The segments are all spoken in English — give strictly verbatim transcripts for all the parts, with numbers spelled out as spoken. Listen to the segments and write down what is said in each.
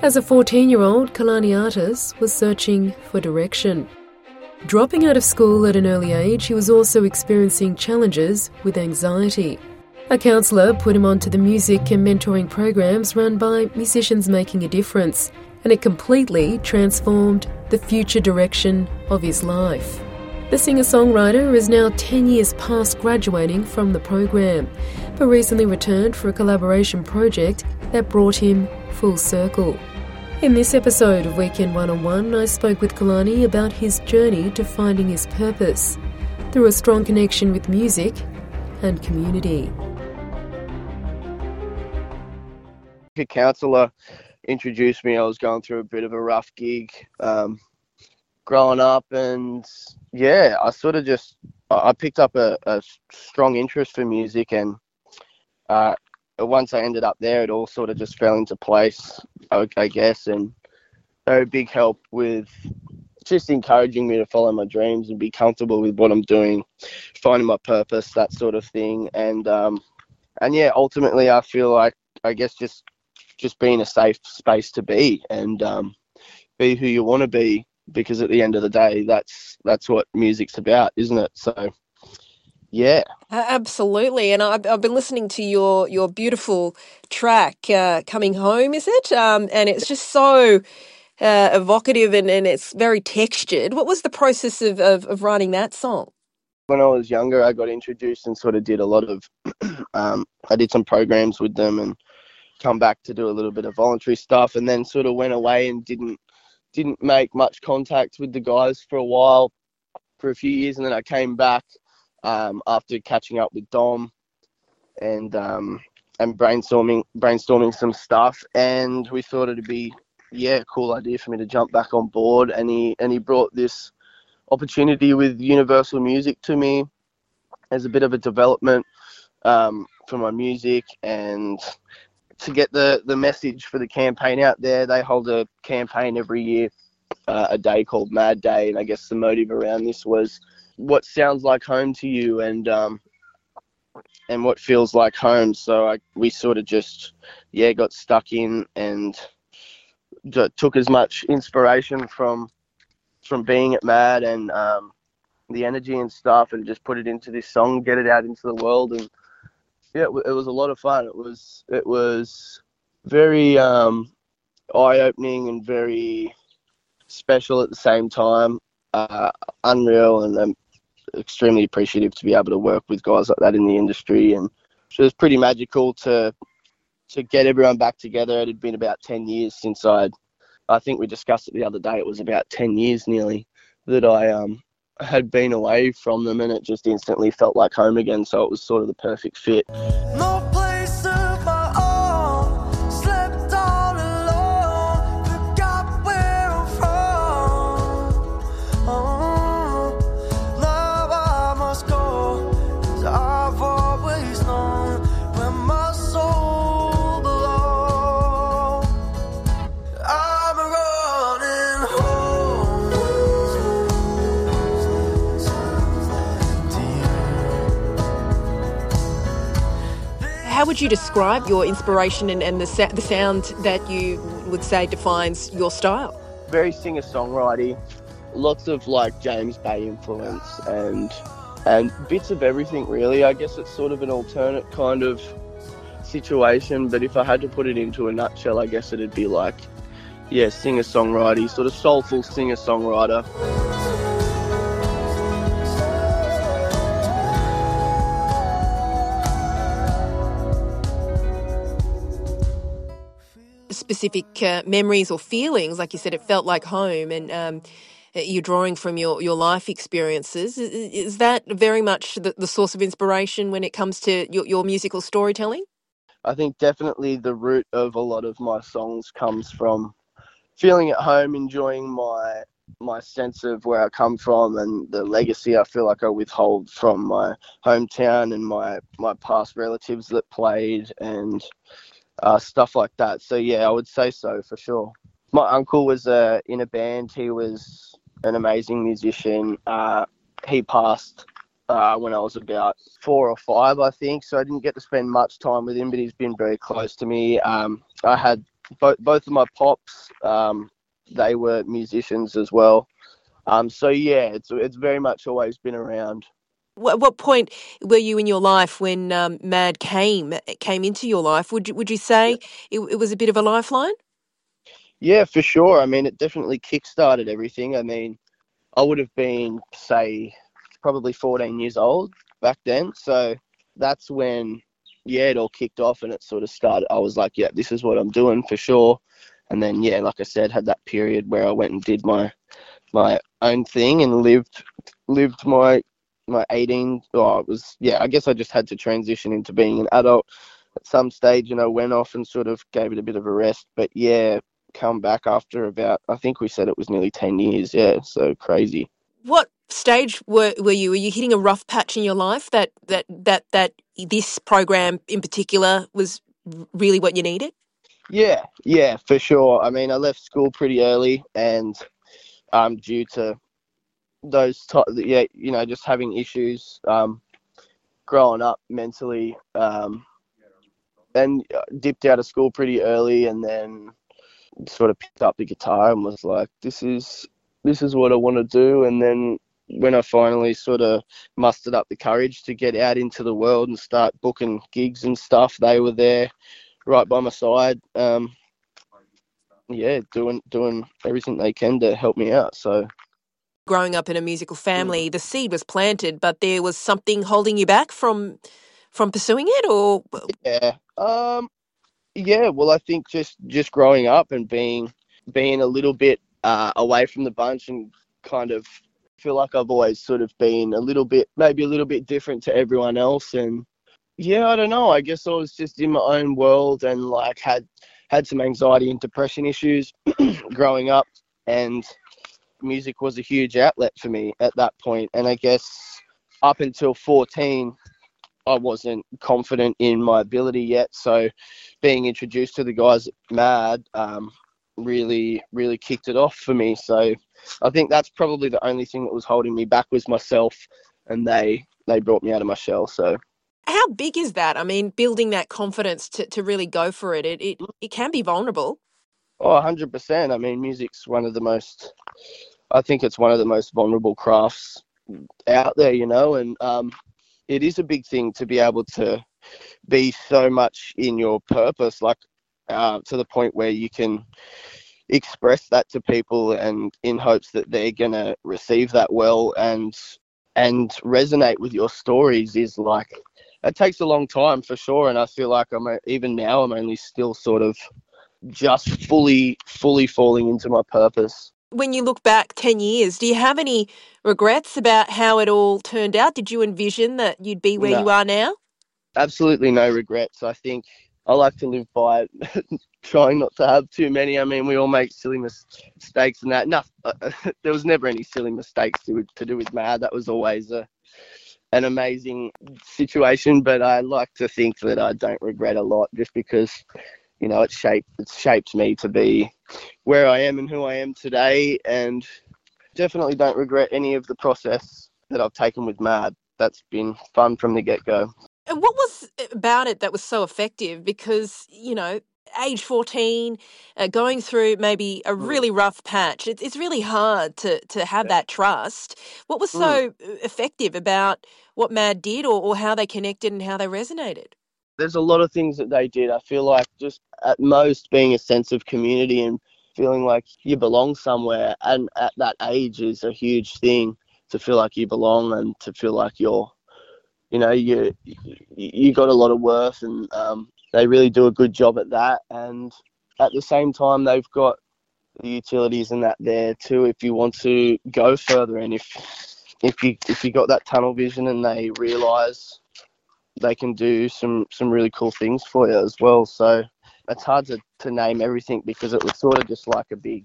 As a fourteen-year-old, Kalani Artis was searching for direction. Dropping out of school at an early age, he was also experiencing challenges with anxiety. A counsellor put him onto the music and mentoring programs run by Musicians Making a Difference, and it completely transformed the future direction of his life. The singer-songwriter is now ten years past graduating from the program, but recently returned for a collaboration project that brought him full circle. In this episode of Weekend one oh one, I spoke with Kalani about his journey to finding his purpose through a strong connection with music and community. A counsellor introduced me. I was going through a bit of a rough gig um, growing up, and yeah, I sort of just, I picked up a, a strong interest for music, and uh, once I ended up there, it all sort of just fell into place, I, I guess, and they were a big help with just encouraging me to follow my dreams and be comfortable with what I'm doing, finding my purpose, that sort of thing, and um, and yeah, ultimately I feel like, I guess, just just being a safe space to be and um, be who you want to be, because at the end of the day, that's that's what music's about, isn't it? So, yeah. Uh, absolutely. And I've, I've been listening to your, your beautiful track, uh, Coming Home, is it? Um, and it's just so uh, evocative and, and it's very textured. What was the process of, of, of writing that song? When I was younger, I got introduced and sort of did a lot of, um, I did some programs with them and come back to do a little bit of voluntary stuff, and then sort of went away and didn't didn't make much contact with the guys for a while, for a few years, and then I came back um, after catching up with Dom and um, and brainstorming brainstorming some stuff, and we thought it'd be yeah a cool idea for me to jump back on board, and he and he brought this opportunity with Universal Music to me as a bit of a development um, for my music, and to get the, the message for the campaign out there. They hold a campaign every year, uh, a day called Mad Day, and I guess the motive around this was what sounds like home to you, and um, and what feels like home. So I, we sort of just, yeah, got stuck in and j- took as much inspiration from from being at Mad and um, the energy and stuff, and just put it into this song, get it out into the world. And yeah, it, it was a lot of fun. It was it was very um, eye-opening and very special at the same time. Uh, unreal, and I'm extremely appreciative to be able to work with guys like that in the industry. And it was pretty magical to to get everyone back together. It had been about ten years since I'd, I think we discussed it the other day, it was about ten years nearly that I um had been away from them, and it just instantly felt like home again. So it was sort of the perfect fit. No place of my own, slept all alone, forgot where I'm from. Oh, now I must go, 'cause I've always known where my soul belongs. I'm running home to you. How would you describe your inspiration and, and the, sa- the sound that you would say defines your style? Very singer-songwriting, lots of like James Bay influence, and and bits of everything really. I guess it's sort of an alternate kind of situation, but if I had to put it into a nutshell, I guess it'd be like, yeah, singer-songwriting, sort of soulful singer-songwriter. Specific uh, memories or feelings, like you said, it felt like home, and um, you're drawing from your, your life experiences. Is, is that very much the, the source of inspiration when it comes to your, your musical storytelling? I think definitely the root of a lot of my songs comes from feeling at home, enjoying my my sense of where I come from and the legacy I feel like I withhold from my hometown and my, my past relatives that played, and uh, stuff like that. So yeah, I would say so for sure. My uncle was uh, in a band. He was an amazing musician. Uh, he passed uh, when I was about four or five, I think. So I didn't get to spend much time with him, but he's been very close to me. Um, I had both both of my pops, um, they were musicians as well. Um, so yeah, it's it's very much always been around. At what point were you in your life when um, Mad came came into your life? Would you would you say it, it was a bit of a lifeline? Yeah, for sure. I mean, it definitely kick-started everything. I mean, I would have been, say, probably fourteen years old back then. So that's when, yeah, it all kicked off and it sort of started. I was like, yeah, this is what I'm doing for sure. And then, yeah, like I said, had that period where I went and did my my own thing and lived lived my my eighteen. Oh, it was, yeah, I guess I just had to transition into being an adult at some stage, and I went off and sort of gave it a bit of a rest. But yeah, come back after about, I think we said it was nearly ten years. Yeah, so crazy. What stage were were you? Were you hitting a rough patch in your life that that that that this program in particular was really what you needed? Yeah, yeah, for sure. I mean, I left school pretty early, and um, due to those, t- yeah, you know, just having issues, um, growing up mentally, um, and dipped out of school pretty early, and then sort of picked up the guitar and was like, this is this is what I want to do. And then when I finally sort of mustered up the courage to get out into the world and start booking gigs and stuff, they were there right by my side. Um, yeah, doing doing everything they can to help me out. So Growing up in a musical family, the seed was planted, but there was something holding you back from from pursuing it, or yeah, um, yeah. Well, I think just just growing up and being being a little bit uh, away from the bunch and kind of feel like I've always sort of been a little bit, maybe a little bit different to everyone else. And yeah, I don't know. I guess I was just in my own world and like had had some anxiety and depression issues growing up, and music was a huge outlet for me at that point. And I guess up until fourteen, I wasn't confident in my ability yet. So being introduced to the guys at Mad um, really, really kicked it off for me. So I think that's probably the only thing that was holding me back was myself, and they they brought me out of my shell. So how big is that? I mean, building that confidence to, to really go for it, it, it, it can be vulnerable. oh, one hundred percent. I mean, music's one of the most, I think it's one of the most vulnerable crafts out there, you know, and um, it is a big thing to be able to be so much in your purpose, like uh, to the point where you can express that to people and in hopes that they're going to receive that well and and resonate with your stories is like, it takes a long time for sure. And I feel like I'm even now I'm only still sort of just fully fully falling into my purpose. When you look back ten years, do you have any regrets about how it all turned out? Did you envision that you'd be where you No, are now? absolutely no regrets. I think I like to live by trying not to have too many. I mean, we all make silly mis- mistakes and that. No, uh, there was never any silly mistakes to, to do with Mad. That was always a, an amazing situation. But I like to think that I don't regret a lot, just because, you know, it's shaped it's shaped me to be where I am and who I am today. And definitely don't regret any of the process that I've taken with Mad. That's been fun from the get-go. And what was about it that was so effective? Because, you know, age fourteen, uh, going through maybe a Mm, really rough patch, it, it's really hard to, to have yeah. that trust. What was Mm. so effective about what Mad did, or, or how they connected and how they resonated? There's a lot of things that they did. I feel like just at most being a sense of community and feeling like you belong somewhere. And at that age is a huge thing, to feel like you belong and to feel like you're, you know, you you got a lot of worth, and um, they really do a good job at that. And at the same time, they've got the utilities and that there too if you want to go further, and if if you if you got that tunnel vision and they realise they can do some some really cool things for you as well. So it's hard to, to name everything, because it was sort of just like a big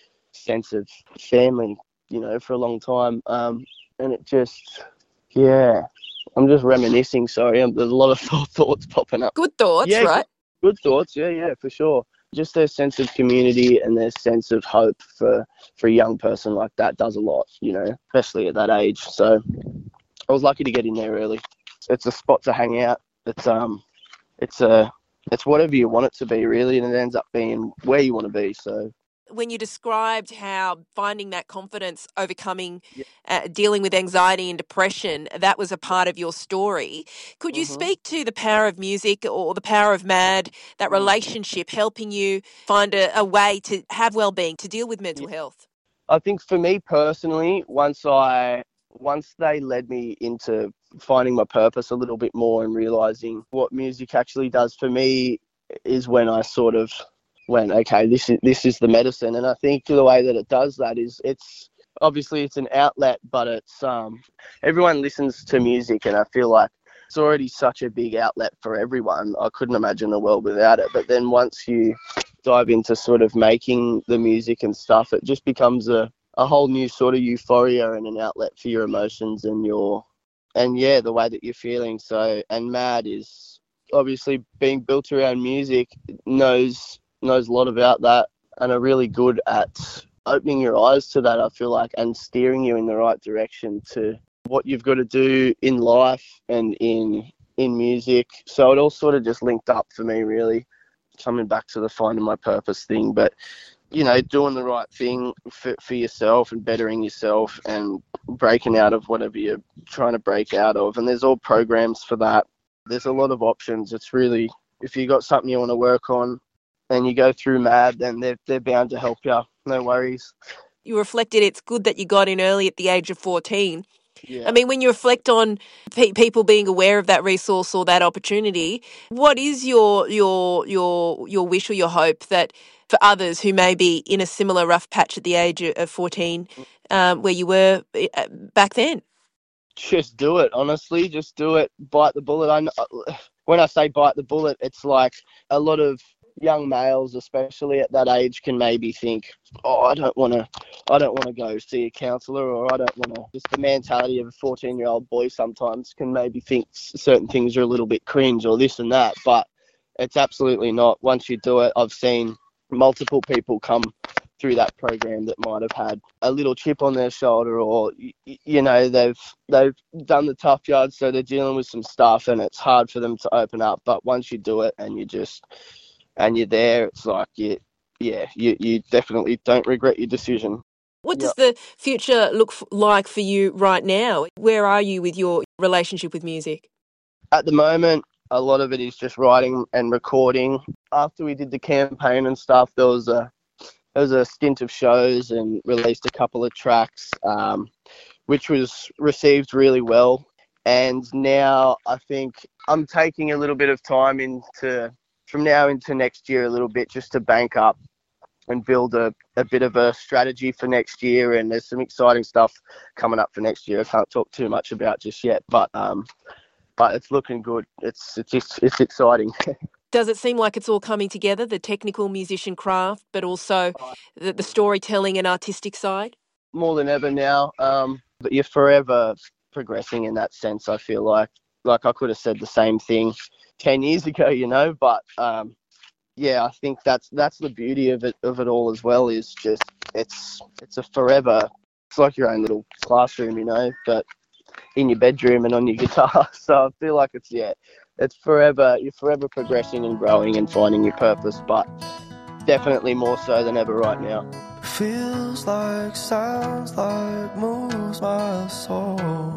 sense of family, you know, for a long time. Um, and it just, yeah, I'm just reminiscing. Sorry, um, there's a lot of thoughts popping up. Good thoughts, Yeah, good, right? good thoughts. Yeah, yeah, for sure. Just their sense of community and their sense of hope for, for a young person like that does a lot, you know, especially at that age. So I was lucky to get in there early. It's a spot to hang out. It's um, it's a it's whatever you want it to be, really, and it ends up being where you want to be. So When you described how finding that confidence, overcoming, yeah. uh, dealing with anxiety and depression, that was a part of your story. Could you hmm speak to the power of music or the power of MAD, that Mm. relationship helping you find a, a way to have well-being, to deal with Yeah. mental health? I think for me personally, once I once they led me into finding my purpose a little bit more and realizing what music actually does for me, is when I sort of went, okay, this is this is the medicine. And I think the way that it does that is, it's obviously it's an outlet, but it's um everyone listens to music, and I feel like it's already such a big outlet for everyone. I couldn't imagine the world without it. But then once you dive into sort of making the music and stuff, it just becomes a, a whole new sort of euphoria and an outlet for your emotions and your, and yeah, the way that you're feeling. So, and MAD is obviously being built around music, knows, knows a lot about that, and are really good at opening your eyes to that, I feel like, and steering you in the right direction to what you've got to do in life and in, in music. So it all sort of just linked up for me, really, coming back to the finding my purpose thing. But, you know, doing the right thing for, for yourself and bettering yourself and breaking out of whatever you're trying to break out of. And there's all programs for that. There's a lot of options. It's really, if you got something you want to work on and you go through MAD, then they're, they're bound to help you. No worries. You reflected it's good that you got in early at the age of fourteen. Yeah. I mean, when you reflect on pe- people being aware of that resource or that opportunity, what is your your your your wish or your hope that for others who may be in a similar rough patch at the age of fourteen, um, where you were uh, back then? Just do it, honestly. Just do it. Bite the bullet. I know, when I say bite the bullet, it's like a lot of young males, especially at that age, can maybe think, oh, I don't want to, I don't want to go see a counsellor, or I don't want to. Just the mentality of a fourteen-year-old boy sometimes can maybe think certain things are a little bit cringe or this and that, but it's absolutely not. Once you do it, I've seen multiple people come through that program that might have had a little chip on their shoulder, or you know, they've they've done the tough yard, so they're dealing with some stuff, and it's hard for them to open up. But once you do it and you just and you're there, it's like you, yeah, you you definitely don't regret your decision. What Yeah. does the future look f- like for you right now? Where are you with your relationship with music? At the moment, a lot of it is just writing and recording. After we did the campaign and stuff, there was a there was a stint of shows and released a couple of tracks, um, which was received really well. And now I think I'm taking a little bit of time into, from now into next year, a little bit, just to bank up and build a, a bit of a strategy for next year. And there's some exciting stuff coming up for next year I can't talk too much about just yet, but um, but it's looking good. It's it's it's, it's exciting. Does it seem like it's all coming together, the technical musician craft, but also the, the storytelling and artistic side? More than ever now. Um, but you're forever progressing in that sense, I feel like. Like I could have said the same thing ten years ago, you know, but um, yeah, I think that's that's the beauty of it of it all as well, is just it's it's a forever, it's like your own little classroom, you know, but in your bedroom and on your guitar. So I feel like it's, yeah, it's forever, you're forever progressing and growing and finding your purpose, but definitely more so than ever right now. Feels like, sounds like, moves my soul.